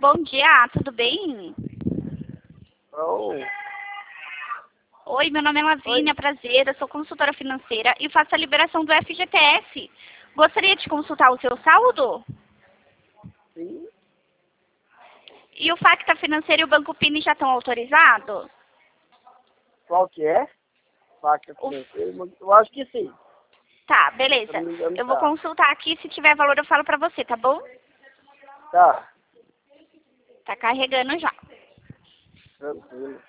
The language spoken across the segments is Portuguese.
Bom dia, tudo bem? Oh, Oi, meu nome é Lavínia, prazer, eu sou consultora financeira e faço a liberação do FGTS. Gostaria de consultar o seu saldo? sim. E o Facta Financeiro e o Banco Pini já estão autorizados? Qual que é? Faca O- financeira? Eu acho que sim. Tá, Se beleza. eu não me engano, Eu vou tá. consultar aqui, se tiver valor eu falo pra você, tá bom? Tá. Tá carregando já. Tranquilo.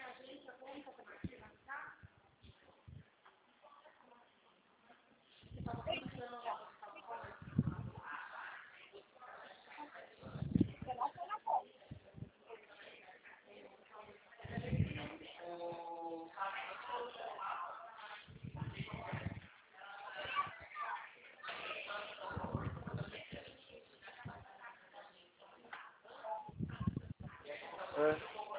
É.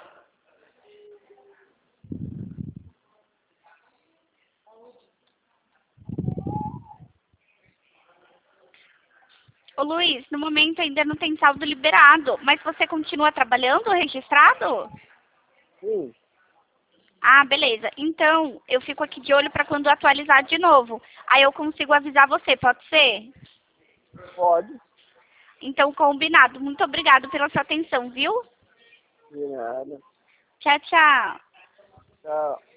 Ô Luiz, no momento ainda não tem saldo liberado, mas você continua trabalhando registrado? Sim, Ah, beleza. Então, eu fico aqui de olho para quando atualizar de novo. Aí eu consigo avisar você, pode ser? pode. Então, combinado. Muito obrigado pela sua atenção, viu? De nada. Tchau, tchau. Tchau.